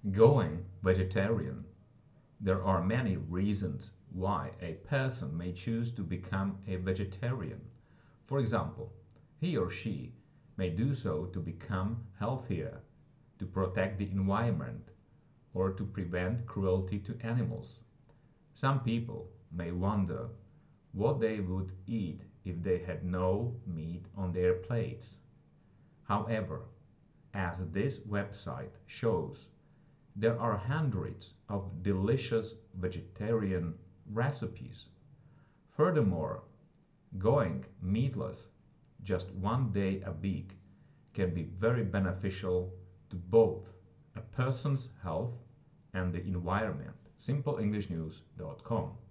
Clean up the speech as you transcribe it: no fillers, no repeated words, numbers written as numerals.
Going vegetarian. There are many reasons why a person may choose to become a vegetarian. For example, he or she may do so to become healthier, to protect the environment, or to prevent cruelty to animals. Some people may wonder what they would eat if they had no meat on their plates. However, as this website shows, there are hundreds of delicious vegetarian recipes. Furthermore, going meatless just one day a week can be very beneficial to both a person's health and the environment. SimpleEnglishNews.com